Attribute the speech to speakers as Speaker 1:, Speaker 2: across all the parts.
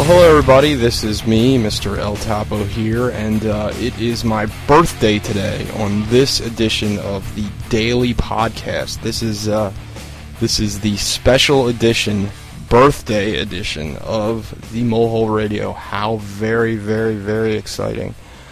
Speaker 1: Hello everybody, this is me, Mr. El Topo here, and it is my birthday today on this edition of the Daily Podcast. This is the special edition, birthday edition of the Molehole Radio. How very, very, very exciting.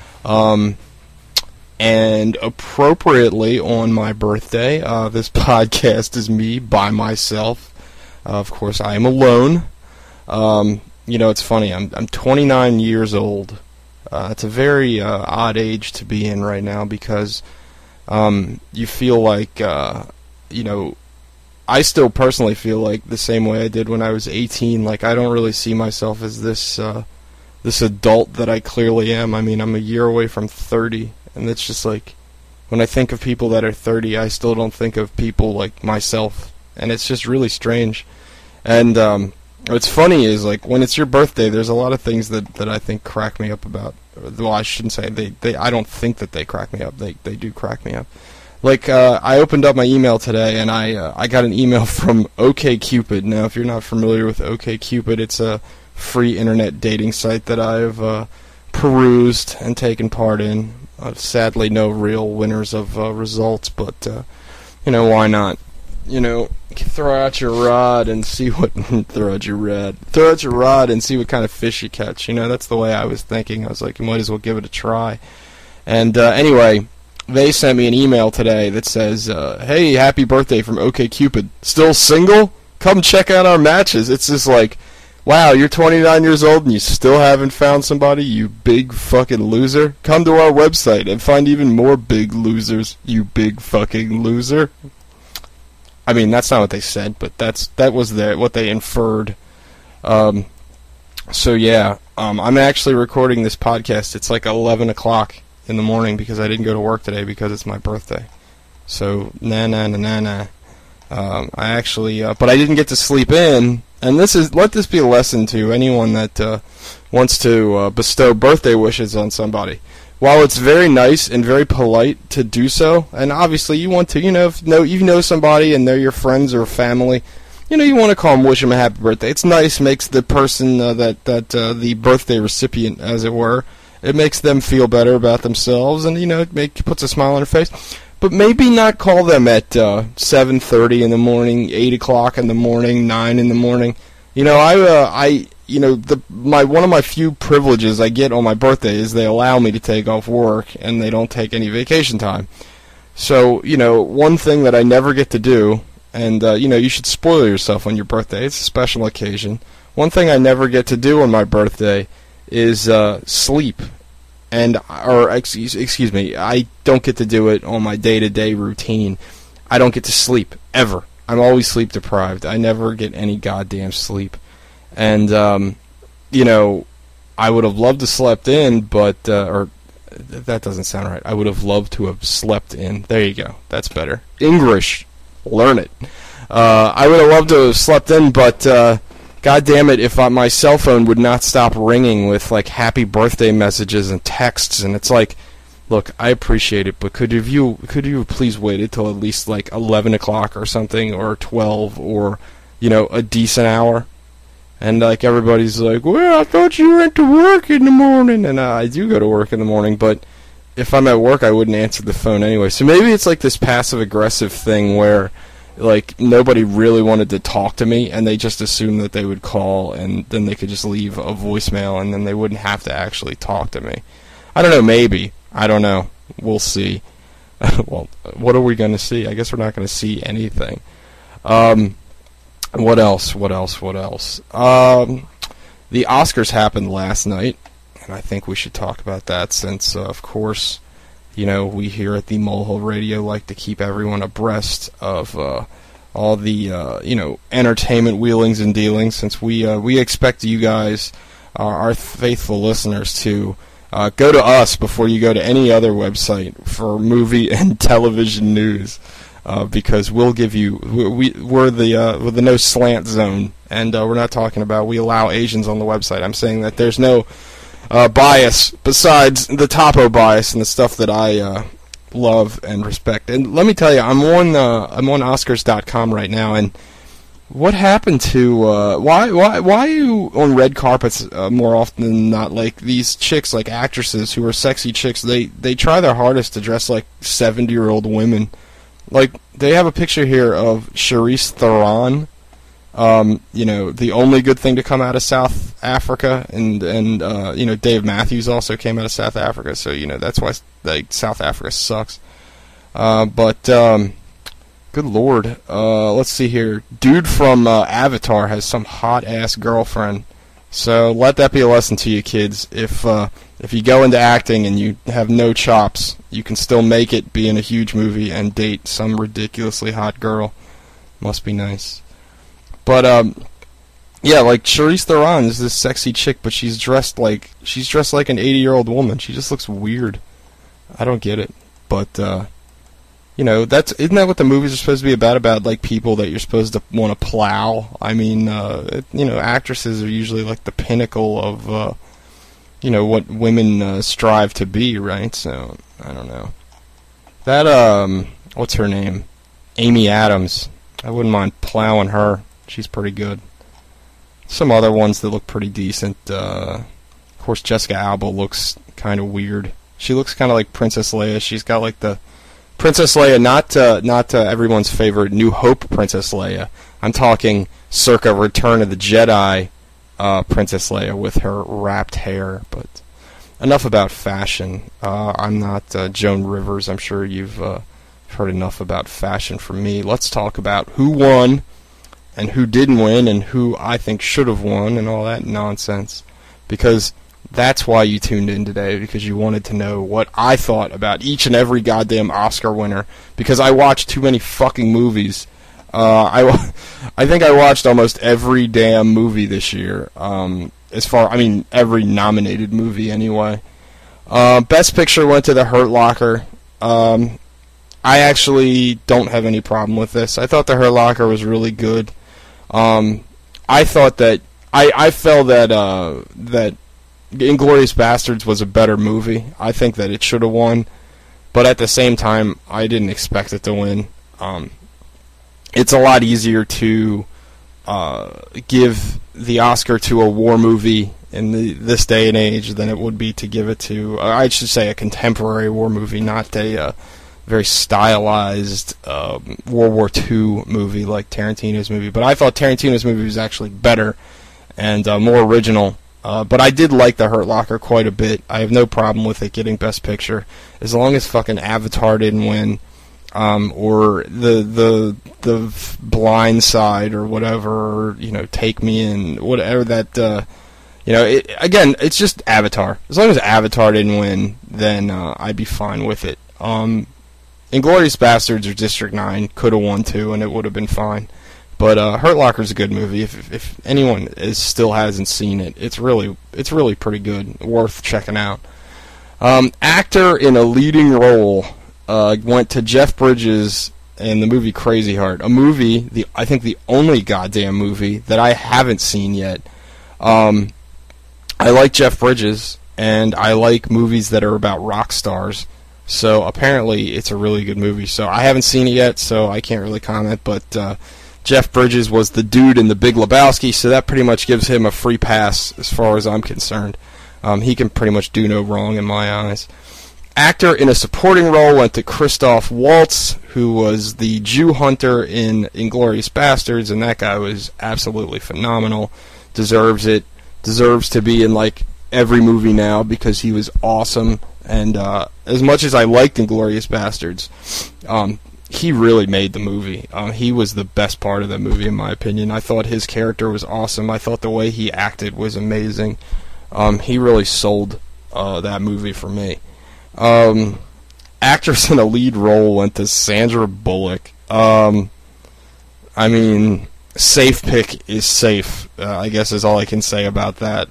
Speaker 1: And appropriately on my birthday, this podcast is me by myself. Of course, I am alone. You know, it's funny, I'm 29 years old. It's a very odd age to be in right now because you feel like, you know, I still personally feel like the same way I did when I was 18. Like, I don't really see myself as this adult that I clearly am. I mean, I'm a year away from 30, and it's just like, when I think of people that are 30, I still don't think of people like myself, and it's just really strange. And what's funny is, like, when it's your birthday, there's a lot of things that I think crack me up about. Well, I shouldn't say I don't think that they crack me up. They do crack me up. Like, I opened up my email today, and I got an email from OkCupid. Now, if you're not familiar with OkCupid, it's a free internet dating site that I've perused and taken part in. Sadly, no real winners of results, but, you know, why not? You know, throw out your rod and see what throw out your rod and see what kind of fish you catch. You know, that's the way I was thinking. I was like, you might as well give it a try. And anyway, they sent me an email today that says, "Hey, happy birthday from OkCupid. Still single? Come check out our matches." It's just like, wow, you're 29 years old and you still haven't found somebody, you big fucking loser. Come to our website and find even more big losers, you big fucking loser. I mean, that's not what they said, but that was what they inferred. So yeah, I'm actually recording this podcast. It's like 11 o'clock in the morning because I didn't go to work today because it's my birthday. So, I actually, but I didn't get to sleep in, and let this be a lesson to anyone that wants to bestow birthday wishes on somebody. While it's very nice and very polite to do so, and obviously you want to, you know somebody and they're your friends or family, you know, you want to call them, wish them a happy birthday. It's nice, makes the person the birthday recipient, as it were, it makes them feel better about themselves, and, you know, it puts a smile on their face. But maybe not call them at 7:30 in the morning, 8 o'clock in the morning, 9 in the morning. You know, you know, one of my few privileges I get on my birthday is they allow me to take off work, and they don't take any vacation time. So, you know, one thing that I never get to do, and, you know, you should spoil yourself on your birthday. It's a special occasion. One thing I never get to do on my birthday is sleep. Excuse me, I don't get to do it on my day-to-day routine. I don't get to sleep, ever. I'm always sleep deprived. I never get any goddamn sleep. And, you know, I would have loved to slept in, but, or, that doesn't sound right. I would have loved to have slept in. There you go. That's better. English. Learn it. I would have loved to have slept in, but, God damn it, if my cell phone would not stop ringing with, like, happy birthday messages and texts, and it's like, look, I appreciate it, but could you please wait until at least, like, 11 o'clock or something, or 12, or, you know, a decent hour? And, like, everybody's like, well, I thought you went to work in the morning. And I do go to work in the morning, but if I'm at work, I wouldn't answer the phone anyway. So maybe it's like this passive-aggressive thing where, like, nobody really wanted to talk to me, and they just assumed that they would call, and then they could just leave a voicemail, and then they wouldn't have to actually talk to me. I don't know, maybe. I don't know. We'll see. Well, what are we going to see? I guess we're not going to see anything. What else? The Oscars happened last night, and I think we should talk about that since, of course, you know, we here at the Molehole Radio like to keep everyone abreast of all the, you know, entertainment wheelings and dealings, since we expect you guys, our faithful listeners, to go to us before you go to any other website for movie and television news. Because we'll give you, we're the no slant zone, and we're not talking about we allow Asians on the website. I'm saying that there's no bias besides the topo bias and the stuff that I love and respect. And let me tell you, I'm on Oscars.com right now, and What happened to why are you on red carpets more often than not? Like these chicks, like actresses who are sexy chicks, they try their hardest to dress like 70-year-old women. Like they have a picture here of Charlize Theron. The only good thing to come out of South Africa, and Dave Matthews also came out of South Africa, so that's why like South Africa sucks. Good lord. Let's see here. Dude from Avatar has some hot-ass girlfriend. So let that be a lesson to you kids. If you go into acting and you have no chops, you can still make it, be in a huge movie, and date some ridiculously hot girl. Must be nice. But, yeah, like, Charlize Theron is this sexy chick, but she's dressed like an 80-year-old woman. She just looks weird. I don't get it. But, isn't that what the movies are supposed to be about like people that you're supposed to want to plow? I mean, actresses are usually like the pinnacle of, what women strive to be, right? So, I don't know. That, what's her name? Amy Adams. I wouldn't mind plowing her. She's pretty good. Some other ones that look pretty decent. Of course, Jessica Alba looks kind of weird. She looks kind of like Princess Leia. She's got like the Princess Leia, not everyone's favorite New Hope Princess Leia. I'm talking circa Return of the Jedi Princess Leia with her wrapped hair. But enough about fashion. I'm not Joan Rivers. I'm sure you've heard enough about fashion from me. Let's talk about who won and who didn't win and who I think should have won and all that nonsense. Because that's why you tuned in today, because you wanted to know what I thought about each and every goddamn Oscar winner, because I watched too many fucking movies. I think I watched almost every damn movie this year, every nominated movie anyway. Best Picture went to The Hurt Locker. I actually don't have any problem with this. I thought The Hurt Locker was really good. I thought that I felt that Inglourious Basterds was a better movie. I think that it should have won, but at the same time, I didn't expect it to win. It's a lot easier to give the Oscar to a war movie in this day and age than it would be to give it to, I should say, a contemporary war movie, not a very stylized World War II movie like Tarantino's movie. But I thought Tarantino's movie was actually better and more original. But I did like The Hurt Locker quite a bit. I have no problem with it getting Best Picture, as long as fucking Avatar didn't win, or the Blind Side or whatever, or, Take Me In, whatever that. Again, it's just Avatar. As long as Avatar didn't win, then I'd be fine with it. Inglourious Basterds or District 9 could have won too, and it would have been fine. But Hurt Locker's a good movie. If anyone still hasn't seen it, it's really pretty good, worth checking out. Actor in a leading role went to Jeff Bridges in the movie Crazy Heart, a movie, I think the only goddamn movie that I haven't seen yet. I like Jeff Bridges, and I like movies that are about rock stars. So apparently it's a really good movie. So I haven't seen it yet, so I can't really comment, but Jeff Bridges was the dude in The Big Lebowski, so that pretty much gives him a free pass as far as I'm concerned. He can pretty much do no wrong in my eyes. Actor in a supporting role went to Christoph Waltz, who was the Jew hunter in Inglourious Basterds, and that guy was absolutely phenomenal. Deserves it. Deserves to be in like every movie now because he was awesome. And as much as I liked Inglourious Basterds, he really made the movie. He was the best part of the movie, in my opinion. I thought his character was awesome. I thought the way he acted was amazing. He really sold that movie for me. Actress in a lead role went to Sandra Bullock. I mean, safe pick is safe, I guess is all I can say about that.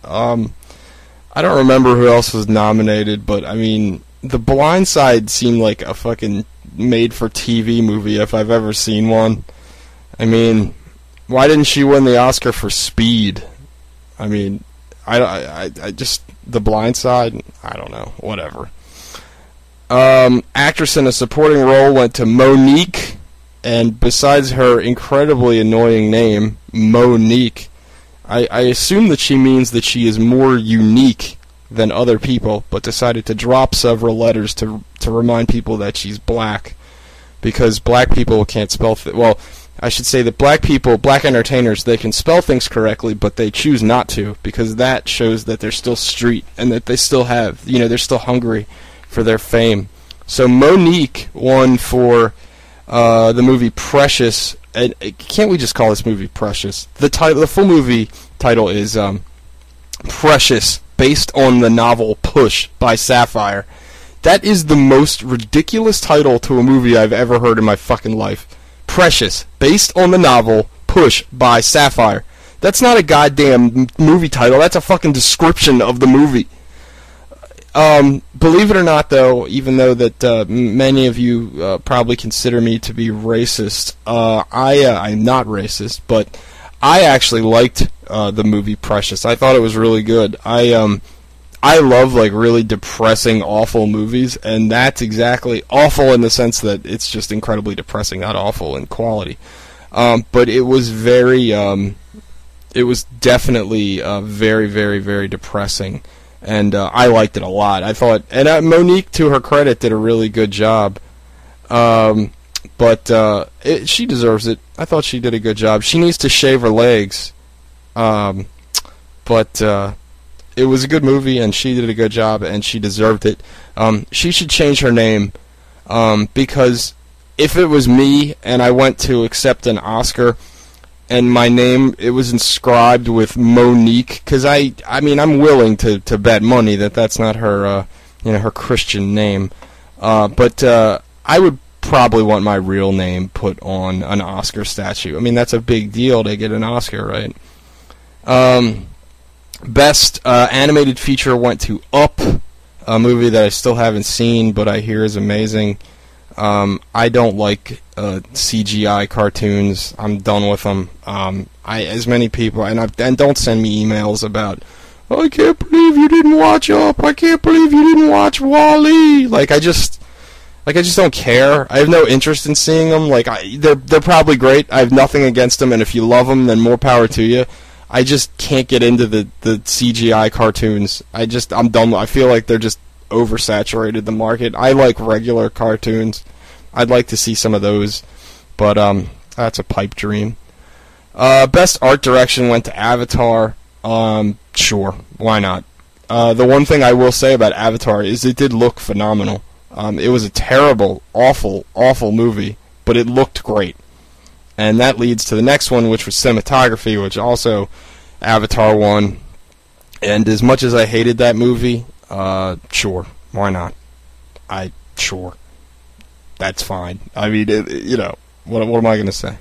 Speaker 1: I don't remember who else was nominated, but I mean, The Blind Side seemed like a fucking made-for-TV movie if I've ever seen one. I mean, why didn't she win the Oscar for Speed? I mean, I just, The Blind Side, I don't know, whatever. Actress in a supporting role went to Monique and besides her incredibly annoying name, Monique, I assume that she means that she is more unique than other people, but decided to drop several letters to remind people that she's black, because black people can't spell well, I should say that black entertainers, they can spell things correctly, but they choose not to, because that shows that they're still street, and that they still have, they're still hungry for their fame. So Monique won for the movie Precious, and can't we just call this movie Precious? The full movie title is Precious, based on the novel Push by Sapphire. That is the most ridiculous title to a movie I've ever heard in my fucking life. Precious, based on the novel Push by Sapphire. That's not a goddamn movie title, that's a fucking description of the movie. Believe it or not, though, even though that many of you probably consider me to be racist, I'm not racist, but I actually liked the movie Precious. I thought it was really good. I love, like, really depressing, awful movies, and that's exactly awful in the sense that it's just incredibly depressing, not awful in quality. But it was it was definitely very, very, very depressing, and I liked it a lot. I thought, and Monique, to her credit, did a really good job. But she deserves it. I thought she did a good job. She needs to shave her legs, but it was a good movie, and she did a good job, and she deserved it. She should change her name, because if it was me and I went to accept an Oscar and my name, it was inscribed with Monique, because I mean, I'm willing to bet money that that's not her, her Christian name, but I would probably want my real name put on an Oscar statue. I mean, that's a big deal to get an Oscar, right? Best animated feature went to Up, a movie that I still haven't seen, but I hear is amazing. I don't like CGI cartoons. I'm done with them. As many people, and don't send me emails about, I can't believe you didn't watch Up. I can't believe you didn't watch WALL-E. I just don't care. I have no interest in seeing them. They're probably great. I have nothing against them, and if you love them, then more power to you. I just can't get into the CGI cartoons. I'm done. I feel like they're just oversaturated the market. I like regular cartoons. I'd like to see some of those, but that's a pipe dream. Best art direction went to Avatar. Sure, why not? The one thing I will say about Avatar is it did look phenomenal. It was a terrible, awful, awful movie, but it looked great. And that leads to the next one, which was cinematography, which also Avatar won. And as much as I hated that movie, sure, why not? Sure. That's fine. I mean, what am I going to say?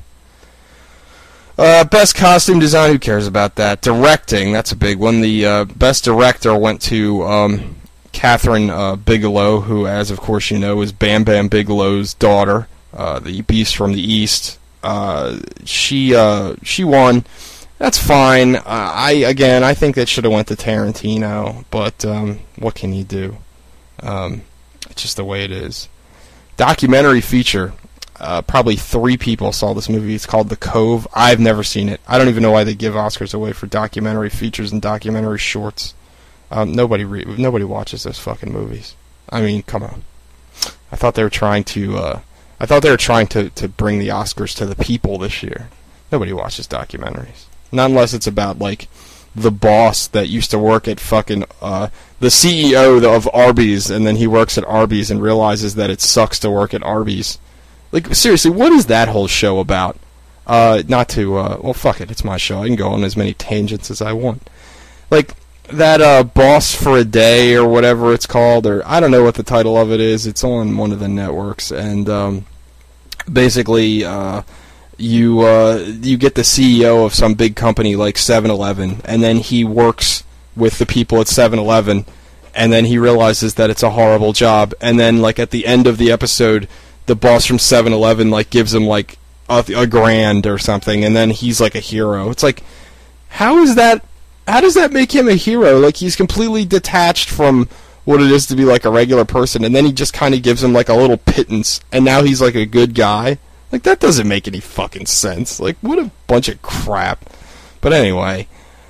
Speaker 1: Best costume design, who cares about that? Directing, that's a big one. The best director went to Catherine Bigelow, who, as of course you know, is Bam Bam Bigelow's daughter, the Beast from the East. She won. That's fine. I think that should have went to Tarantino, but what can you do? It's just the way it is. Documentary feature. Probably 3 people saw this movie. It's called The Cove. I've never seen it. I don't even know why they give Oscars away for documentary features and documentary shorts. Nobody watches those fucking movies. I mean, come on. I thought they were trying to bring the Oscars to the people this year. Nobody watches documentaries. Not unless it's about, the boss that used to work at fucking, the CEO of Arby's, and then he works at Arby's and realizes that it sucks to work at Arby's. Seriously, what is that whole show about? Well, fuck it, it's my show. I can go on as many tangents as I want. That Boss for a Day, or whatever it's called, or I don't know what the title of it is. It's on one of the networks, and basically you get the CEO of some big company like 7-Eleven, and then he works with the people at 7-Eleven, and then he realizes that it's a horrible job, and then at the end of the episode, the boss from 7-Eleven gives him a $1,000 or something, and then he's a hero. It's how does that make him a hero? He's completely detached from what it is to be a regular person, and then he just kind of gives him a little pittance, and now he's a good guy. Like, that doesn't make any fucking sense. Like, what a bunch of crap. But anyway,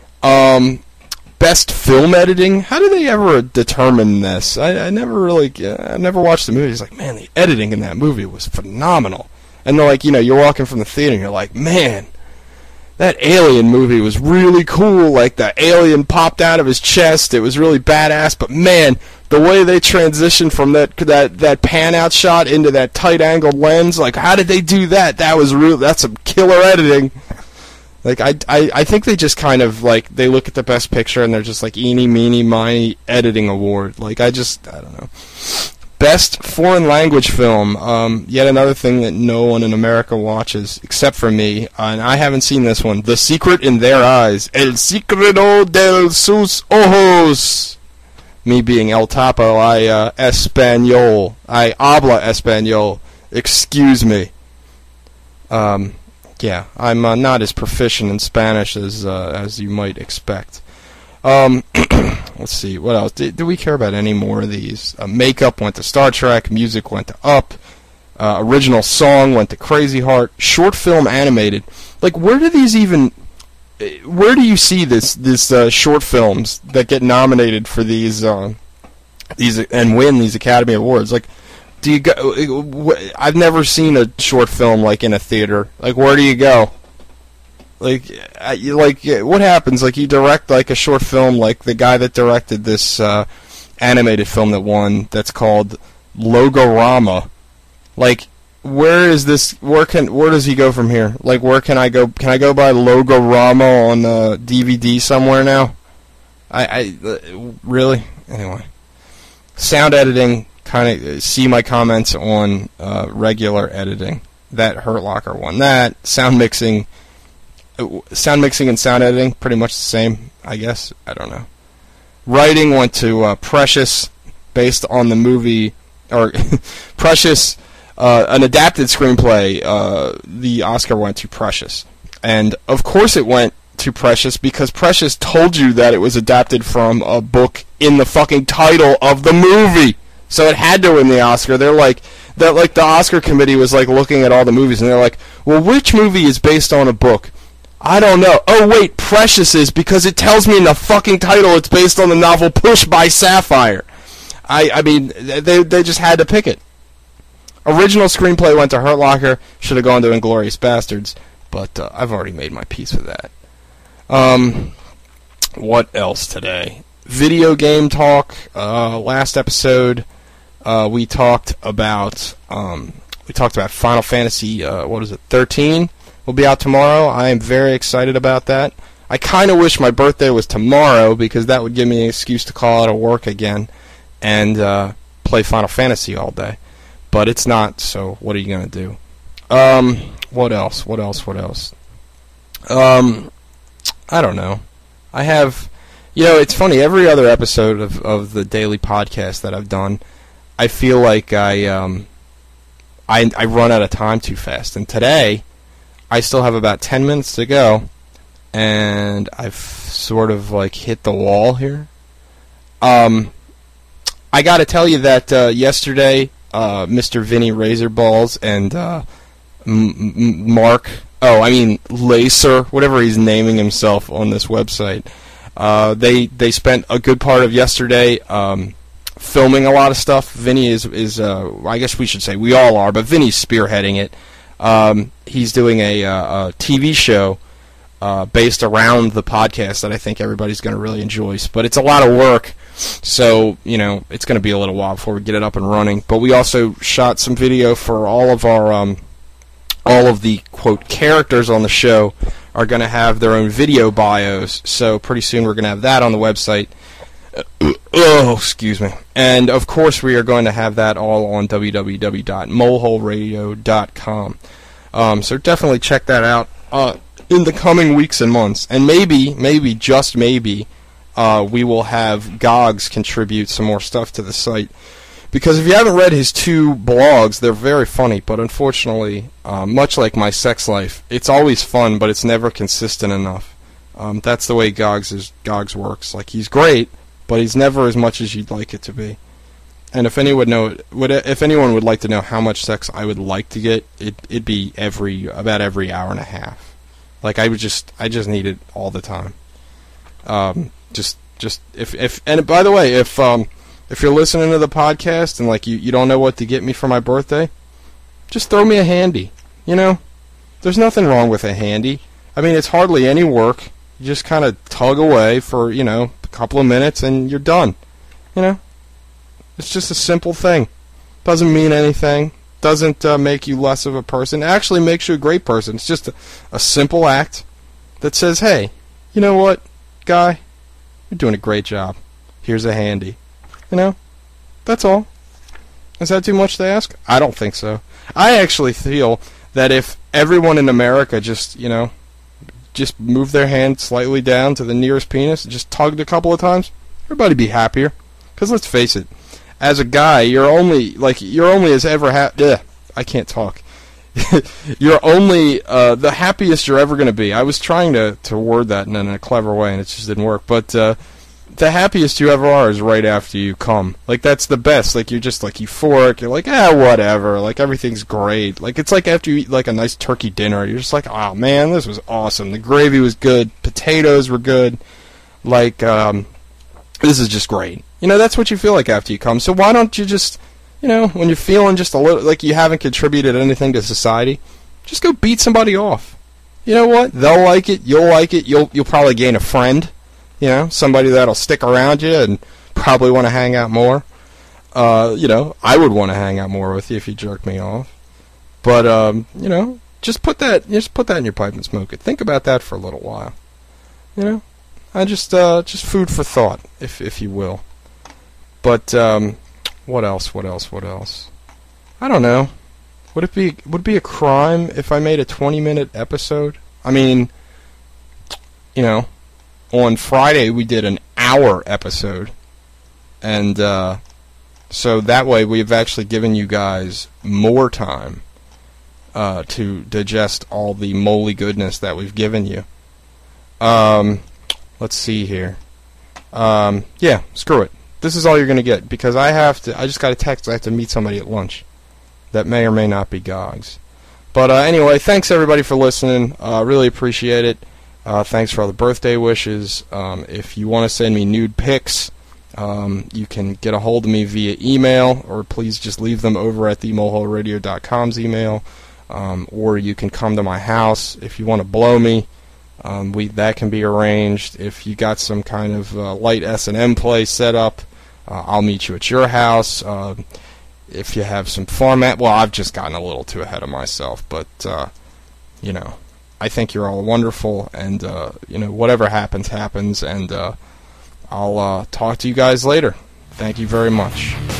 Speaker 1: best film editing? How do they ever determine this? I never watched the movie. It's like, man, the editing in that movie was phenomenal. And they're like, you're walking from the theater and you're like, man, that Alien movie was really cool. Like, the alien popped out of his chest. It was really badass. But man, the way they transitioned from that pan out shot into that tight angled lens, like, how did they do that? That's some killer editing. Like, I think they just kind of, like, they look at the best picture and they're just like, eeny, meeny, miny editing award. Like, I don't know. Best foreign language film. Yet another thing that no one in America watches, except for me, and I haven't seen this one. The Secret in Their Eyes. El Secreto de sus Ojos. Me being El Tapo, I habla español. Excuse me. Yeah, I'm not as proficient in Spanish as you might expect. Let's see, what else? Do we care about any more of these? Makeup went to Star Trek. Music went to Up. Original song went to Crazy Heart. Short film animated. Like, where do these even... Where do you see this short films that get nominated for these and win these Academy Awards? Like, do you go? I've never seen a short film like in a theater. Like, where do you go? Like, what happens? Like, you direct like a short film, like the guy that directed this animated film that won. That's called Logorama. Like, where is this? Where does he go from here? Like, where can I go? Can I go buy Logorama on DVD somewhere now? I really? Anyway, sound editing. Kind of see my comments on regular editing. That Hurt Locker won that. Sound mixing and sound editing pretty much the same, I guess. I don't know. Writing went to Precious, based on the movie, or Precious. An adapted screenplay, the Oscar went to Precious. And, of course it went to Precious, because Precious told you that it was adapted from a book in the fucking title of the movie. So it had to win the Oscar. They're like, the Oscar committee was, like, looking at all the movies, and they're like, well, which movie is based on a book? I don't know. Oh, wait, Precious is, because it tells me in the fucking title it's based on the novel Push by Sapphire. I mean, they just had to pick it. Original screenplay went to Hurt Locker. Should have gone to Inglourious Bastards, but I've already made my peace with that. What else today? Video game talk. Last episode, we talked about Final Fantasy. 13 will be out tomorrow. I am very excited about that. I kind of wish my birthday was tomorrow, because that would give me an excuse to call out of work again and play Final Fantasy all day. But it's not, so what are you going to do? What else? I don't know. I have, it's funny, every other episode of the daily podcast that I've done, I feel like I run out of time too fast. And today, I still have about 10 minutes to go, and I've sort of, like, hit the wall here. I got to tell you that yesterday, Mr. Vinny Razorballs and Lacer, whatever he's naming himself on this website, they spent a good part of yesterday filming a lot of stuff. Vinny is I guess we should say we all are, but Vinny's spearheading it. He's doing a TV show based around the podcast that I think everybody's going to really enjoy. But it's a lot of work. So, it's going to be a little while before we get it up and running. But we also shot some video for all of our, all of the, quote, characters on the show are going to have their own video bios. So pretty soon we're going to have that on the website. Oh, excuse me. And, of course, we are going to have that all on www.moleholeradio.com. So definitely check that out in the coming weeks and months. And maybe, just maybe, we will have Gogs contribute some more stuff to the site. Because if you haven't read his 2 blogs, they're very funny, but unfortunately, much like my sex life, it's always fun, but it's never consistent enough. That's the way Gogs works. Like, he's great, but he's never as much as you'd like it to be. And if anyone would like to know how much sex I would like to get, it'd be about every hour and a half. Like I just need it all the time. And by the way, if you're listening to the podcast and like you don't know what to get me for my birthday, just throw me a handy. You know, there's nothing wrong with a handy. I mean, it's hardly any work. You just kind of tug away for, a couple of minutes and you're done. You know, it's just a simple thing. Doesn't mean anything. Doesn't make you less of a person. It actually makes you a great person. It's just a simple act that says, hey, you know what, guy? You're doing a great job. Here's a handy. You know, that's all. Is that too much to ask? I don't think so. I actually feel that if everyone in America just moved their hand slightly down to the nearest penis and just tugged a couple of times, everybody'd be happier. Because let's face it, as a guy, you're only as ever I can't talk. You're only the happiest you're ever going to be. I was trying to word that in a clever way, and it just didn't work. But the happiest you ever are is right after you come. Like, that's the best. Like, you're just, like, euphoric. You're like, whatever. Like, everything's great. Like, it's like after you eat, like, a nice turkey dinner. You're just like, oh, man, this was awesome. The gravy was good. Potatoes were good. Like, this is just great. That's what you feel like after you come. So why don't you just, when you're feeling just a little, like you haven't contributed anything to society, just go beat somebody off. You know what? They'll like it. You'll like it. You'll probably gain a friend. Somebody that'll stick around you and probably want to hang out more. I would want to hang out more with you if you jerk me off. But, just put that in your pipe and smoke it. Think about that for a little while. I just food for thought, if you will. But, what else? I don't know. Would it be a crime if I made a 20-minute episode? I mean, on Friday we did an hour episode, and so that way we've actually given you guys more time to digest all the moly goodness that we've given you. Let's see here. Yeah, screw it. This is all you're going to get, because I just got a text. I have to meet somebody at lunch that may or may not be Gogs. But anyway, thanks everybody for listening. Really appreciate it. Thanks for all the birthday wishes. If you want to send me nude pics, you can get a hold of me via email, or please just leave them over at themoholeradio.com's email, or you can come to my house if you want to blow me. That can be arranged. If you got some kind of light S&M play set up, I'll meet you at your house. If you have some format, well, I've just gotten a little too ahead of myself, but I think you're all wonderful, and whatever happens, and I'll talk to you guys later. Thank you very much.